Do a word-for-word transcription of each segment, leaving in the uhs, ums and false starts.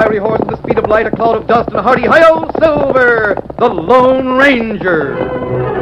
fiery horse with the speed of light, a cloud of dust, and a hearty hi-yo, Silver, the Lone Ranger.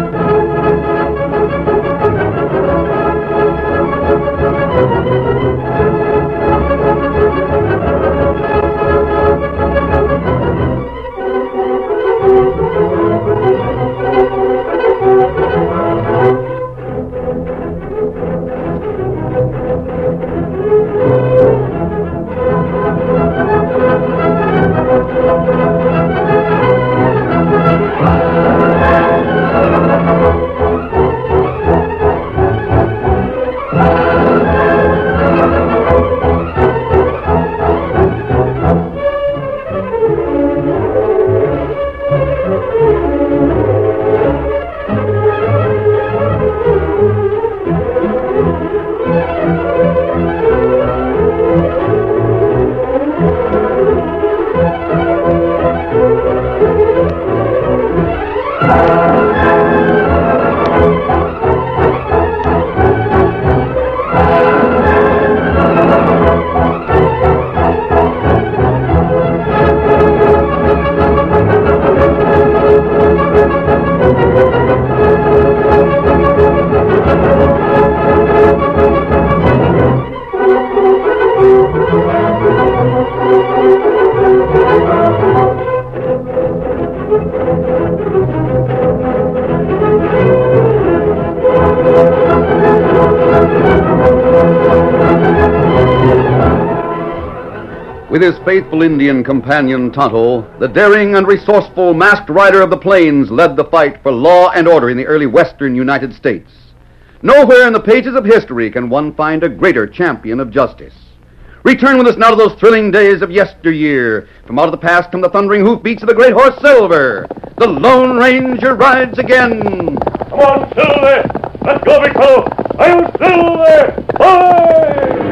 With his faithful Indian companion Tonto, the daring and resourceful masked rider of the plains led the fight for law and order in the early western United States. Nowhere in the pages of history can one find a greater champion of justice. Return with us now to those thrilling days of yesteryear. From out of the past come the thundering hoofbeats of the great horse Silver. The Lone Ranger rides again. Come on, Silver! Let's go, big fellow! I'm Silver! Hoy!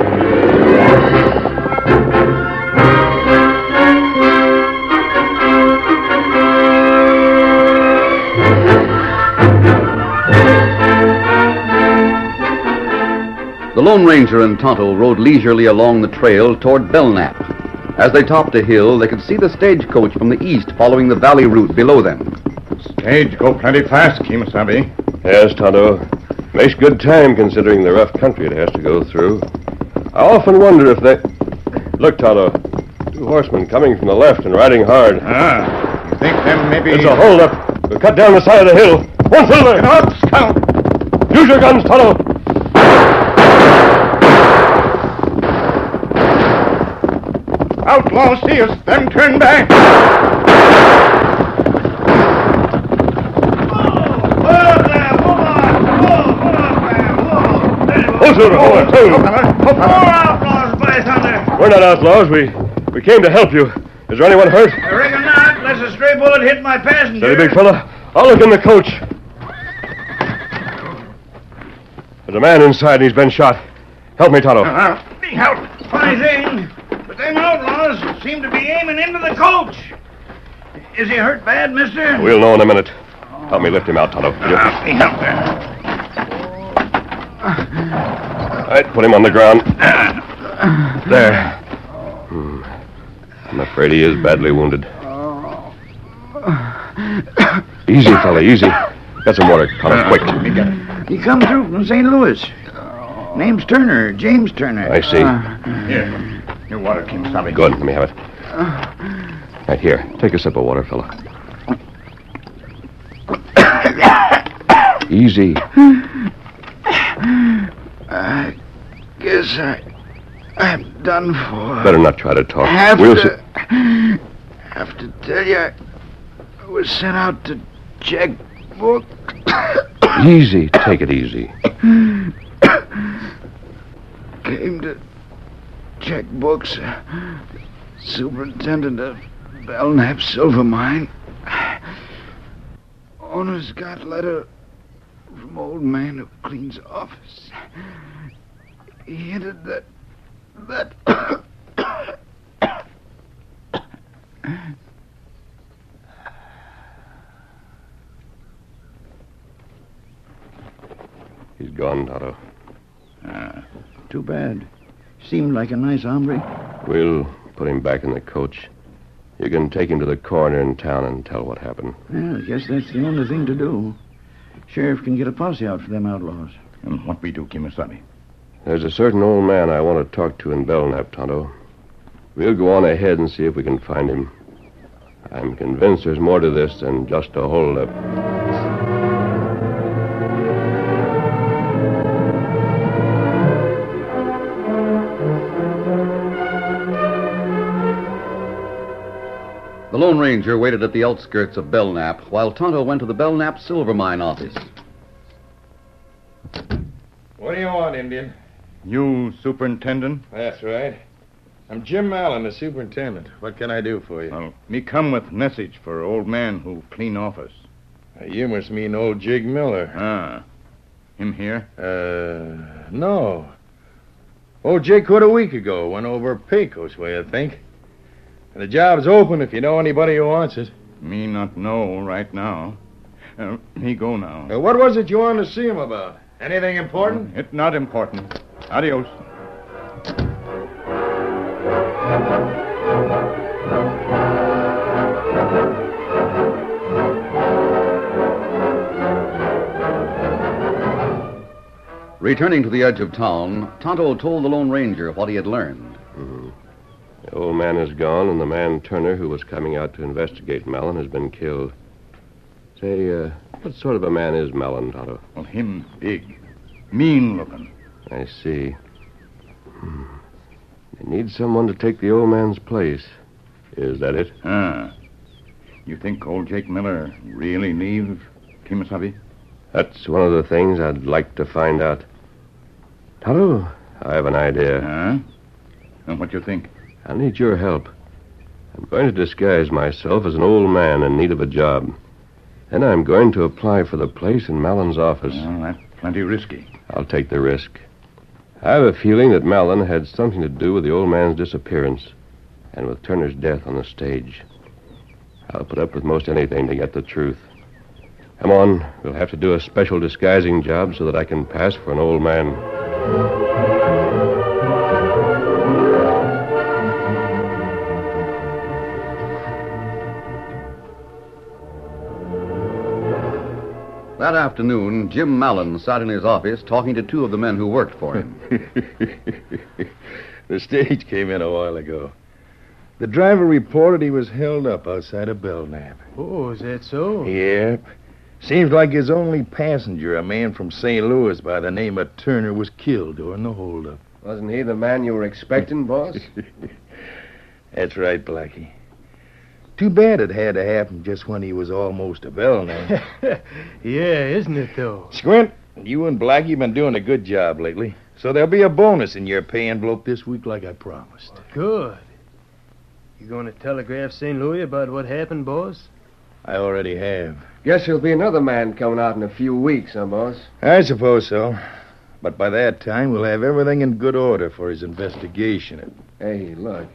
The Lone Ranger and Tonto rode leisurely along the trail toward Belknap. As they topped a hill, they could see the stagecoach from the east following the valley route below them. Stage go plenty fast, Kemosabe. Yes, Tonto. Makes good time considering the rough country it has to go through. I often wonder if they... Look, Tonto. Two horsemen coming from the left and riding hard. Ah, you think them maybe... It's a holdup. We'll cut down the side of the hill. One, Silver! Get up, Scout! Use your guns, Tonto! Outlaws see us, them turn back. Oh, Silver, hold on, Silver. More outlaws, by thunder. We're not outlaws. We we came to help you. Is there anyone hurt? I reckon not, unless a stray bullet hit my passenger. Steady, big fella. I'll look in the coach. There's a man inside and he's been shot. Help me, Tonto. Uh-huh. Help. Funny thing, but them outlaws seem to be aiming into the coach. Is he hurt bad, mister? We'll know in a minute. Help me lift him out, Tonto. will you? Uh, me help there. All right, put him on the ground. There. Hmm. I'm afraid he is badly wounded. Easy, fella, easy. Get some water, Tonto, quick. He come through from Saint Louis. Name's Turner, James Turner. I see. Uh, Here, your water, Kemosabe. Good, let me have it. Right here, take a sip of water, fella. Easy. I guess I, I'm done for. Better not try to talk. Have we'll to, have to tell you, I, I was sent out to check book. Easy, take it easy. Came to check books. Superintendent of Belknap Silver Mine. Owner's got a letter from old man who cleans office. He hinted that... that... He's gone, Tonto. Uh, too bad. Seemed like a nice hombre. We'll put him back in the coach. You can take him to the coroner in town and tell what happened. Well, I guess that's the only thing to do. Sheriff can get a posse out for them outlaws. And what we do, Kimasabi? There's a certain old man I want to talk to in Belknap, Tonto. We'll go on ahead and see if we can find him. I'm convinced there's more to this than just a holdup. The Lone Ranger waited at the outskirts of Belknap while Tonto went to the Belknap silver mine office. What do you want, Indian? You superintendent? That's right. I'm Jim Allen, the superintendent. What can I do for you? Well, me come with message for old man who clean office. Uh, you must mean old Jake Miller. Ah. Him here? Uh, no. Old Jake quit a week ago. Went over Pecos way, I think. And the job's open if you know anybody who wants it. Me not know right now. Uh, me go now. Uh, what was it you wanted to see him about? Anything important? It not important. Adios. Returning to the edge of town, Tonto told the Lone Ranger what he had learned. Mm-hmm. The old man is gone, and the man Turner, who was coming out to investigate Mellon, has been killed. Say, uh, what sort of a man is Mellon, Tonto? Well, him big. Mean looking. I see. Hmm. They need someone to take the old man's place. Is that it? Ah. You think old Jake Miller really leave Kimasabi? That's one of the things I'd like to find out. Tonto, I have an idea. Huh? And what you think? I need your help. I'm going to disguise myself as an old man in need of a job. Then I'm going to apply for the place in Mellon's office. Well, that's plenty risky. I'll take the risk. I have a feeling that Mellon had something to do with the old man's disappearance and with Turner's death on the stage. I'll put up with most anything to get the truth. Come on, we'll have to do a special disguising job so that I can pass for an old man. That afternoon, Jim Mallon sat in his office talking to two of the men who worked for him. The stage came in a while ago. The driver reported he was held up outside of Belknap. Oh, is that so? Yep. Seems like his only passenger, a man from Saint Louis by the name of Turner, was killed during the holdup. Wasn't he the man you were expecting, boss? That's right, Blackie. Too bad it had to happen just when he was almost a Belknap. Yeah, isn't it, though? Squint, you and Blackie been doing a good job lately, so there'll be a bonus in your pay envelope this week like I promised. Good. You going to telegraph Saint Louis about what happened, boss? I already have. Guess there'll be another man coming out in a few weeks, huh, boss? I suppose so. But by that time, we'll have everything in good order for his investigation. Hey, look.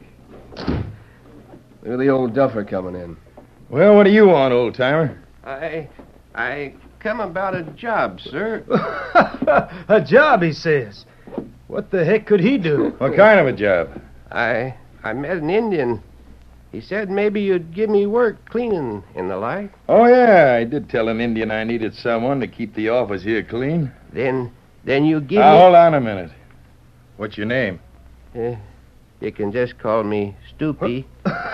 Look at the old duffer coming in. Well, what do you want, old-timer? I... I come about a job, sir. A job, he says. What the heck could he do? What kind of a job? I... I met an Indian. He said maybe you'd give me work cleaning and the like. Oh, yeah, I did tell an Indian I needed someone to keep the office here clean. Then... Then you give Now, me... hold on a minute. What's your name? Uh, you can just call me Stoopy.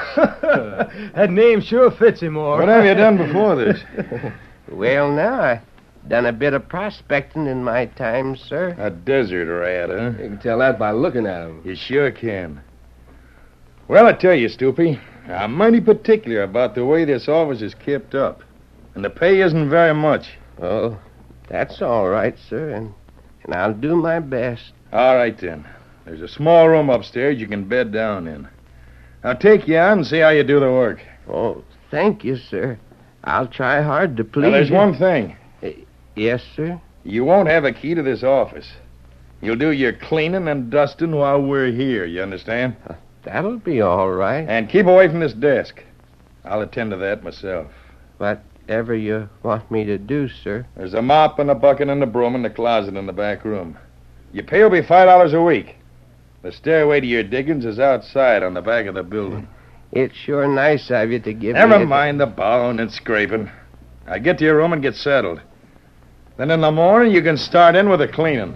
That name sure fits him all What right. have you done before this? Well, now, I done a bit of prospecting in my time, sir. A desert rat, huh? You can tell that by looking at him. You sure can. Well, I tell you, Stoopy, I'm mighty particular about the way this office is kept up. And the pay isn't very much. Oh, that's all right, sir, and, and I'll do my best. All right, then. There's a small room upstairs you can bed down in. I'll take you out and see how you do the work. Oh, thank you, sir. I'll try hard to please Now, there's you. one thing. Yes, sir? You won't have a key to this office. You'll do your cleaning and dusting while we're here, you understand? Uh, that'll be all right. And keep away from this desk. I'll attend to that myself. Whatever you want me to do, sir. There's a mop and a bucket and a broom in the closet in the back room. Your pay will be five dollars a week. The stairway to your diggings is outside on the back of the building. It's sure nice of you to give Never me... a- mind the bowing and scraping. Now get to your room and get settled. Then in the morning you can start in with the cleaning.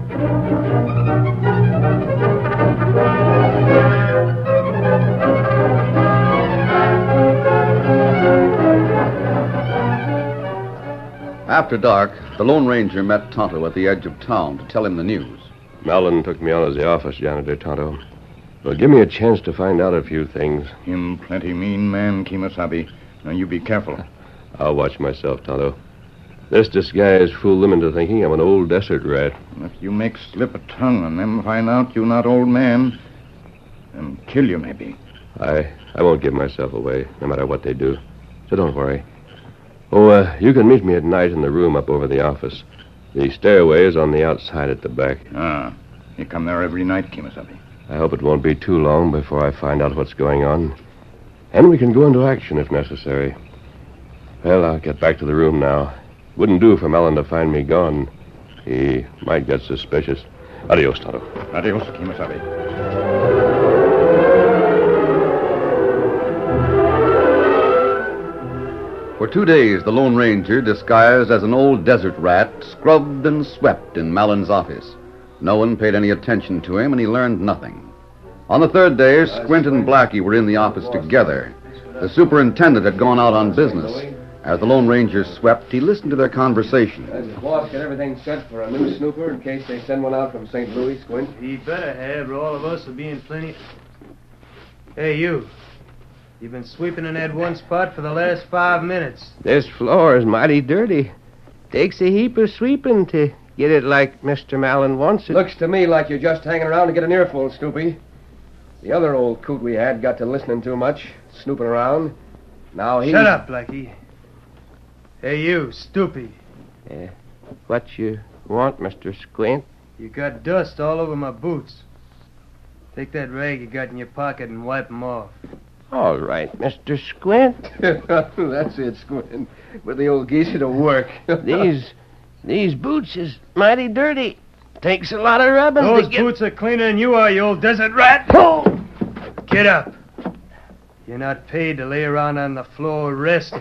After dark, the Lone Ranger met Tonto at the edge of town to tell him the news. Malin took me on as the office janitor, Tonto. Well, give me a chance to find out a few things. Him plenty mean man, Kimasabi. Now you be careful. I'll watch myself, Tonto. This disguise fooled them into thinking I'm an old desert rat. If you make slip a tongue on them, find out you not old man, and kill you maybe. I I won't give myself away, no matter what they do. So don't worry. Oh, uh, you can meet me at night in the room up over the office. The stairway is on the outside at the back. Ah, you come there every night, Kimasabi. I hope it won't be too long before I find out what's going on. And we can go into action if necessary. Well, I'll get back to the room now. Wouldn't do for Mellon to find me gone. He might get suspicious. Adios, Tonto. Adios, Kimasabi. For two days, the Lone Ranger, disguised as an old desert rat, scrubbed and swept in Malon's office. No one paid any attention to him, and he learned nothing. On the third day, Squint and Blackie were in the office together. The superintendent had gone out on business. As the Lone Ranger swept, he listened to their conversation. Does the boss get everything set for a new snooper in case they send one out from Saint Louis, Squint? He better have, or all of us will be in plenty. Hey, you. You've been sweeping in that one spot for the last five minutes. This floor is mighty dirty. Takes a heap of sweeping to get it like Mister Malin wants it. Looks to me like you're just hanging around to get an earful, Snoopy. The other old coot we had got to listening too much, snooping around. Now he... Shut up, Blackie. Hey, you, Stoopy. Uh, what you want, Mister Squint? You got dust all over my boots. Take that rag you got in your pocket and wipe 'em off. All right, Mister Squint. That's it, Squint. With the old geezer to work. these these boots is mighty dirty. Takes a lot of rubbing Those to get... boots are cleaner than you are, you old desert rat. Get up. You're not paid to lay around on the floor resting.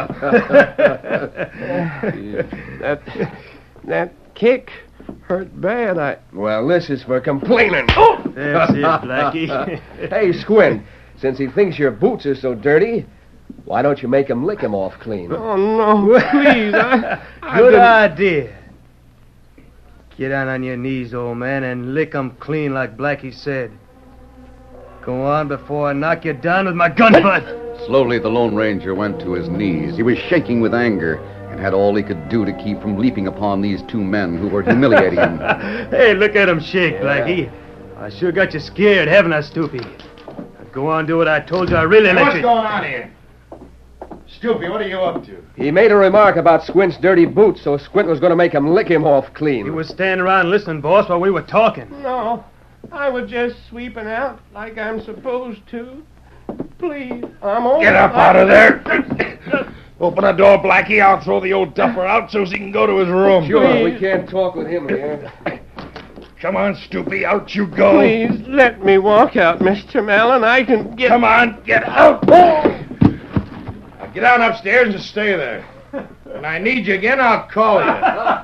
that, that kick hurt bad. I... Well, this is for complaining. That's it, Blackie. Hey, Squint, since he thinks your boots are so dirty, why don't you make him lick him off clean? Oh, no, please. I, I Good didn't- idea. Get down on your knees, old man, and lick 'em clean like Blackie said. Go on before I knock you down with my gun butt. Slowly, the Lone Ranger went to his knees. He was shaking with anger and had all he could do to keep from leaping upon these two men who were humiliating him. Hey, look at him shake, Blackie. I sure got you scared, haven't I, Stoopy? Now go on, do what I told you. I really let What's you... going on here? Stoopy, what are you up to? He made a remark about Squint's dirty boots, so Squint was going to make him lick him off clean. He was standing around listening, boss, while we were talking. No, I was just sweeping out like I'm supposed to. Please, I'm old. Get up out of there. Open the door, Blackie. I'll throw the old duffer out so he can go to his room. Sure, we can't talk with him here. Come on, Stoopy. Out you go. Please let me walk out, Mister Malin. I can get... Come on, get out. Now get down upstairs and stay there. When I need you again, I'll call you.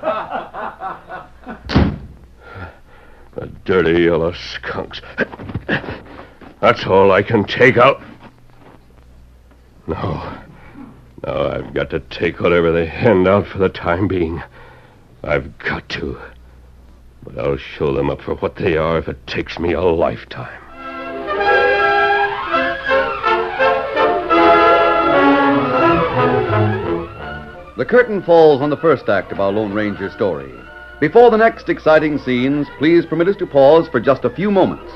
The dirty yellow skunks. That's all I can take out. No. No, I've got to take whatever they hand out for the time being. I've got to. But I'll show them up for what they are if it takes me a lifetime. The curtain falls on the first act of our Lone Ranger story. Before the next exciting scenes, please permit us to pause for just a few moments.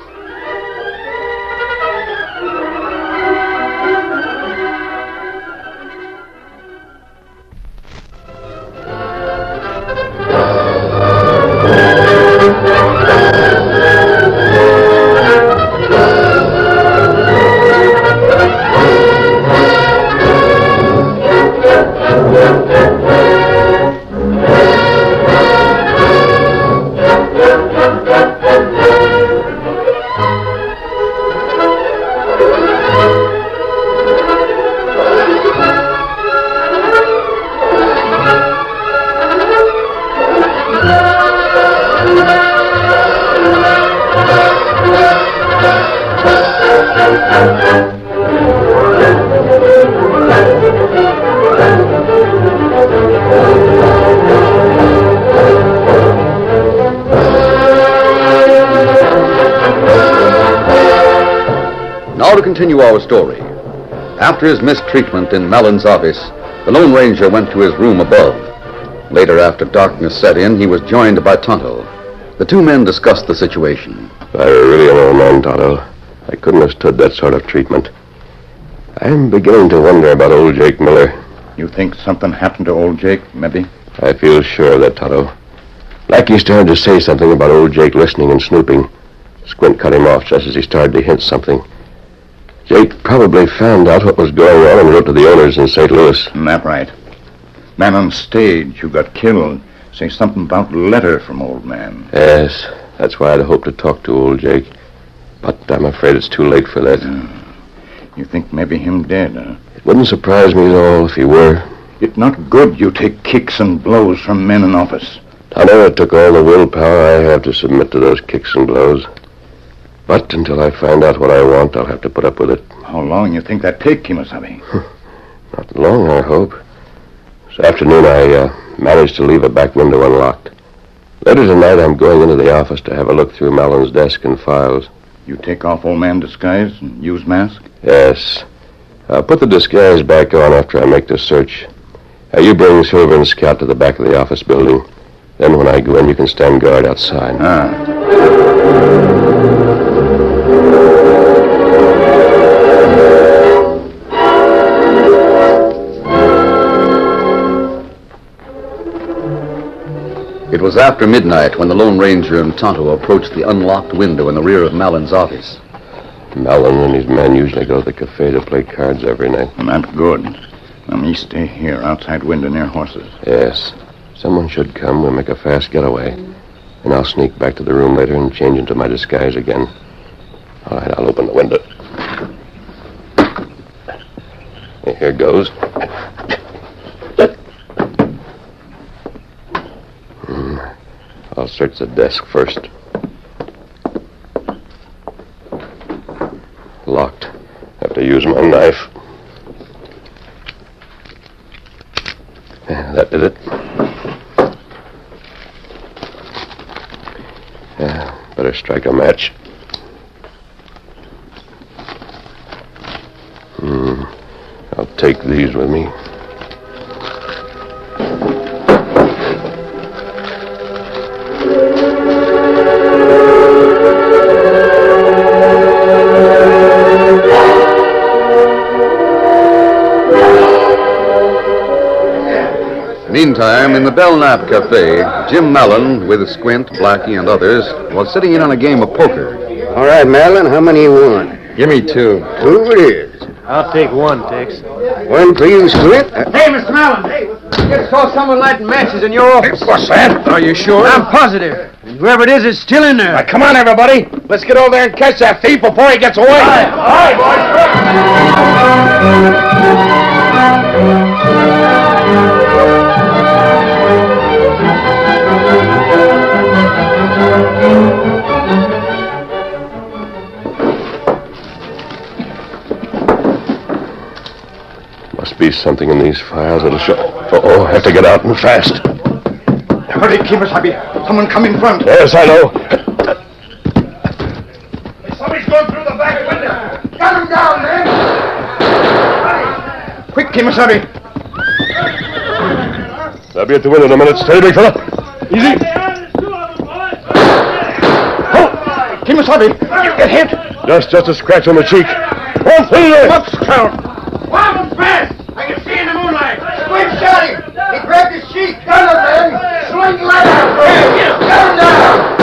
Now to continue our story. After his mistreatment in Mellon's office, the Lone Ranger went to his room above. Later, after darkness set in, he was joined by Tonto. The two men discussed the situation. If I were really an old man, Tonto, I couldn't have stood that sort of treatment. I'm beginning to wonder about old Jake Miller. You think something happened to old Jake, maybe? I feel sure of that, Tonto. Blackie started to say something about old Jake listening and snooping. Squint cut him off just as he started to hint something. Jake probably found out what was going on and wrote to the owners in Saint Louis. That right. Man on stage who got killed say something about a letter from old man. Yes, that's why I'd hoped to talk to old Jake. But I'm afraid it's too late for that. Uh, you think maybe him dead, huh? It wouldn't surprise me at all if he were. It's not good you take kicks and blows from men in office. I know it took all the willpower I have to submit to those kicks and blows. But until I find out what I want, I'll have to put up with it. How long you think that take, Kimasabi? Not long, I hope. This afternoon, I uh, managed to leave a back window unlocked. Later tonight, I'm going into the office to have a look through Mallon's desk and files. You take off old man disguise and use mask? Yes. I'll put the disguise back on after I make the search. Uh, you bring Silver and Scout to the back of the office building. Then when I go in, you can stand guard outside. Ah. It was after midnight when the Lone Ranger and Tonto approached the unlocked window in the rear of Mallon's office. Mallon and his men usually go to the cafe to play cards every night. Not good. Now, me stay here, outside window near horses. Yes. Someone should come. We'll make a fast getaway. And I'll sneak back to the room later and change into my disguise again. All right, I'll open the window. Here goes. I'll search the desk first. Locked. Have to use my knife. Yeah, that did it. Yeah, better strike a match. Hmm. I'll take these with me. Meantime, in the Belknap Cafe, Jim Mallon, with Squint, Blackie, and others, was sitting in on a game of poker. All right, Mallon, how many you want? Give me two. Two it is. I'll take one, Tex. One for you, Squint. Uh, Hey, Mister Mallon. Hey, just saw someone lighting matches in your office. What's that? Are you sure? I'm positive. And whoever it is is still in there. Now, come on, everybody. Let's get over there and catch that thief before he gets away. All right, all right, boys. Must be something in these files that'll show. Uh-oh, I have to get out and fast. Hurry, Kimasabi. Someone come in front. Yes, I know. Somebody's going through the back window. Got him down, man. Quick, Kimasabi. I'll be at the window in a minute. Steady, big fella. Easy. Oh, Kimasabi, you get hit. Just, just a scratch on the cheek. One thing there. What's count? Wow, fast! I can see in the moonlight. Squint shot him. He grabbed his cheek. Got him, man. Swing light out. Get him. Get him down.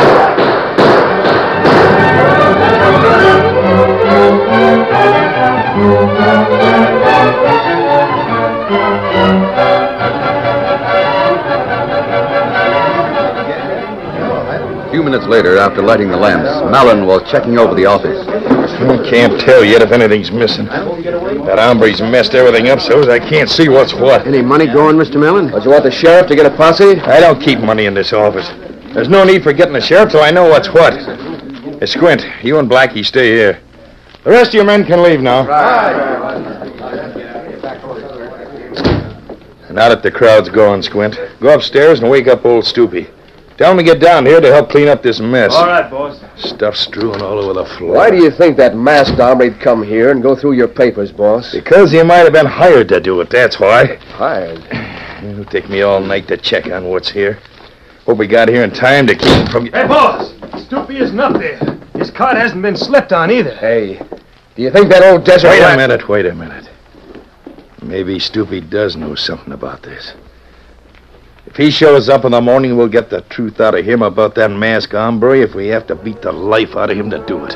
A few minutes later, after lighting the lamps, Mallon was checking over the office. I can't tell yet if anything's missing. That hombre's messed everything up so I can't see what's what. Any money going, Mister Mallon? Don't you want the sheriff to get a posse? I don't keep money in this office. There's no need for getting the sheriff till I know what's what. Hey, Squint, you and Blackie stay here. The rest of your men can leave now. Now that the crowd's gone, Squint, go upstairs and wake up old Stoopy. Tell him to get down here to help clean up this mess. All right, boss. Stuff strewn all over the floor. Why do you think that masked hombre'd come here and go through your papers, boss? Because he might have been hired to do it, that's why. Hired? It'll take me all night to check on what's here. Hope we got here in time to keep him from... Hey, boss! Stoopy isn't up there. His cart hasn't been slept on either. Hey, do you think that old desert... Wait a rat- minute, wait a minute. Maybe Stoopy does know something about this. If he shows up in the morning, we'll get the truth out of him about that masked hombre if we have to beat the life out of him to do it.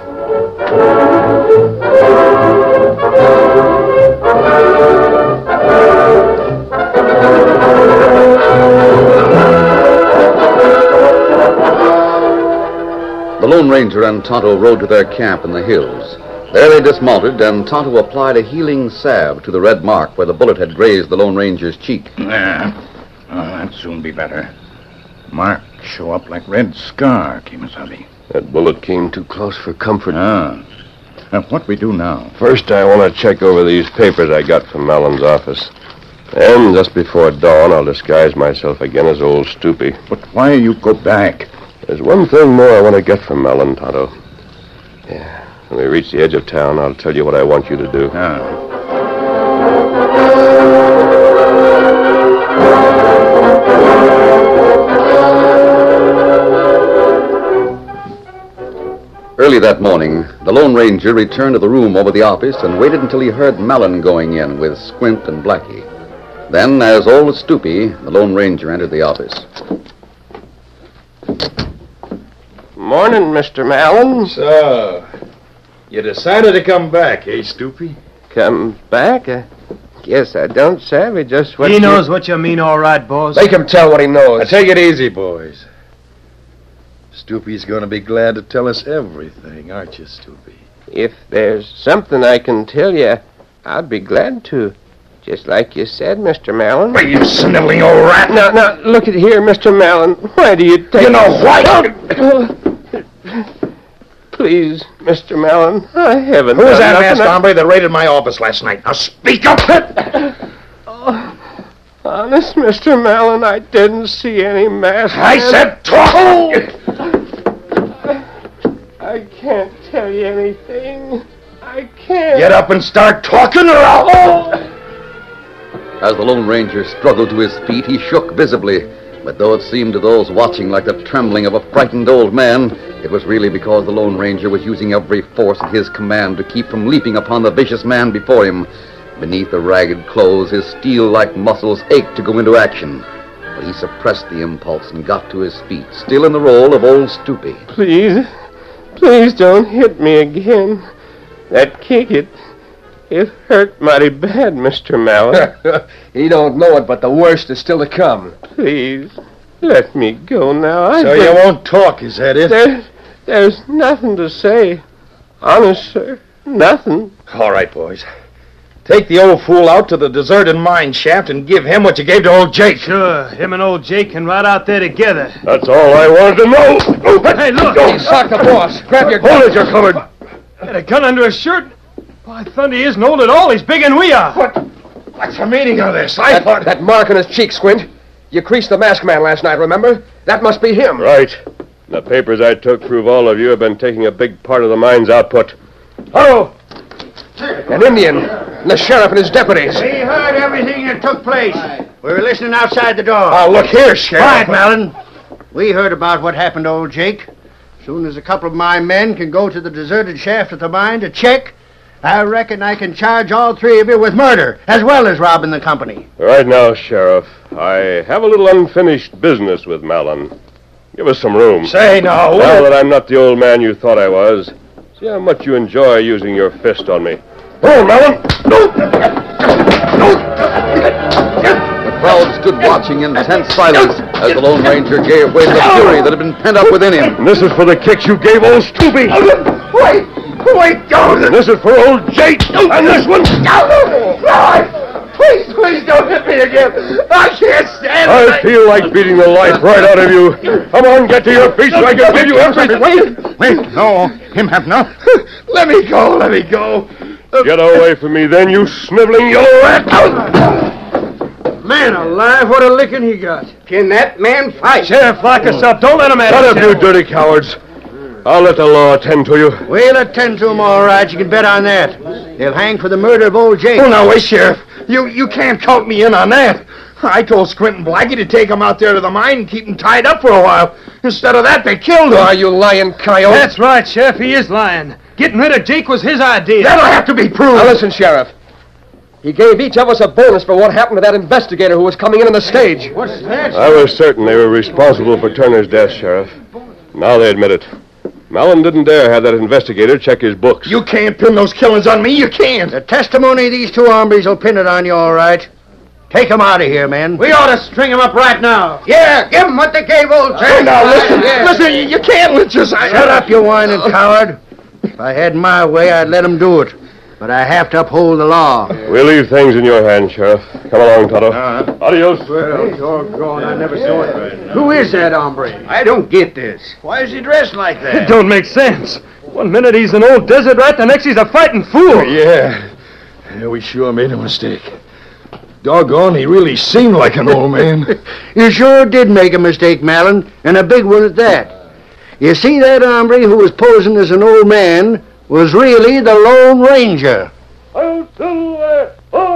The Lone Ranger and Tonto rode to their camp in the hills. There they dismounted, and Tonto applied a healing salve to the red mark where the bullet had grazed the Lone Ranger's cheek. Yeah. Oh, that'll soon be better. Mark show up like red scar, Kemosabe. That bullet came too close for comfort. Ah. Now, what we do now? First, I want to check over these papers I got from Mallon's office. And just before dawn, I'll disguise myself again as old Stoopy. But why you go back? There's one thing more I want to get from Mallon, Tonto. Yeah. When we reach the edge of town, I'll tell you what I want you to do. Ah. Early that morning, the Lone Ranger returned to the room over the office and waited until he heard Mallon going in with Squint and Blackie. Then, as old as Stoopy, the Lone Ranger entered the office. Morning, Mister Mallon. So, you decided to come back, eh, Stoopy? Come back? I guess I don't savvy just what He you... knows what you mean, all right, boss. Make him tell what he knows. Now, take it easy, boys. Stoopy's going to be glad to tell us everything, aren't you, Stoopy? If there's something I can tell you, I'd be glad to. Just like you said, Mister Mallon. Wait, you sniveling old rat! Now, now, look at here, Mister Mallon. Why do you take... You know what? Please, Mister Mallon, I haven't Who was done that nothing. masked hombre that raided my office last night? Now speak up! Oh, honest, Mister Mallon, I didn't see any mask. I said talk! I can't tell you anything. I can't. Get up and start talking or I'll... As the Lone Ranger struggled to his feet, he shook visibly. But though it seemed to those watching like the trembling of a frightened old man, it was really because the Lone Ranger was using every force at his command to keep from leaping upon the vicious man before him. Beneath the ragged clothes, his steel-like muscles ached to go into action. But he suppressed the impulse and got to his feet, still in the role of old Stoopy. Please, please don't hit me again. That kick, it, it hurt mighty bad, Mister Mallon. He don't know it, but the worst is still to come. Please, let me go now. I So you won't talk, is that it? There, there's nothing to say. Honest, sir, nothing. All right, boys. Take the old fool out to the deserted mine shaft and give him what you gave to old Jake. Sure, him and old Jake can ride out there together. That's all I wanted to know. Hey, look! He socked the boss. Grab your Hold it, you're covered. Got a gun under his shirt? Why, Thunder, he isn't old at all. He's bigger than we are. What? What's the meaning of this? I That, thought... that mark on his cheek, Squint. You creased the masked man last night, remember? That must be him. Right. The papers I took prove all of you have been taking a big part of the mine's output. Oh! An Indian. And the sheriff and his deputies. We heard everything that took place. We were listening outside the door. Oh, look here, Sheriff. Quiet, Mallon. We heard about what happened to old Jake. Soon as a couple of my men can go to the deserted shaft at the mine to check, I reckon I can charge all three of you with murder, as well as robbing the company. Right now, Sheriff, I have a little unfinished business with Mallon. Give us some room. Say now, Now that I'm not the old man you thought I was, see how much you enjoy using your fist on me. Oh, Mallon! The crowd stood watching in tense silence as the Lone Ranger gave way to the fury that had been pent up within him. And this is for the kicks you gave old Stoopy. Wait! Wait, don't! And this is for old Jake. And this one. Please, please don't hit me again. I can't stand it. I feel like beating the life right out of you. Come on, get to your feet so I can give you everything. Wait, wait, no, him have not. Let me go, let me go. Get away from me, then, you sniveling yellow rat. Man alive, what a licking he got. Can that man fight? Sheriff, lock us up. Don't let him at Shut us. up, you dirty cowards. I'll let the law attend to you. We'll attend to him all right. You can bet on that. They'll hang for the murder of old Jake. Oh, now, wait, Sheriff. You you can't count me in on that. I told Squint and Blackie to take him out there to the mine and keep him tied up for a while. Instead of that, they killed him. Are you lying, coyote? That's right, Sheriff. He is lying. Getting rid of Jake was his idea. That'll have to be proved. Now, listen, Sheriff. He gave each of us a bonus for what happened to that investigator who was coming in on the stage. What's that? I was certain they were responsible for Turner's death, Sheriff. Now they admit it. Mallon didn't dare have that investigator check his books. You can't pin those killings on me. You can't. The testimony of these two hombres will pin it on you all right. Take them out of here, men. We ought to string him up right now. Yeah, give them what they gave old Jake. Oh, now, listen. Yeah. Listen, you, you can't lynch us. I, Shut up, you whining coward. If I had my way, I'd let them do it. But I have to uphold the law. We'll leave things in your hands, Sheriff. Come along, Toto. Uh, Adios. Well, doggone, I never saw it. Who is that hombre? I don't get this. Why is he dressed like It that? don't make sense. One minute he's an old desert rat, the next he's a fighting fool. Yeah. Yeah, we sure made a mistake. Doggone, he really seemed like an old man. You sure did make a mistake, Mallon, and a big one at that. You see, that hombre who was posing as an old man was really the Lone Ranger. Oh, Silver! Oh!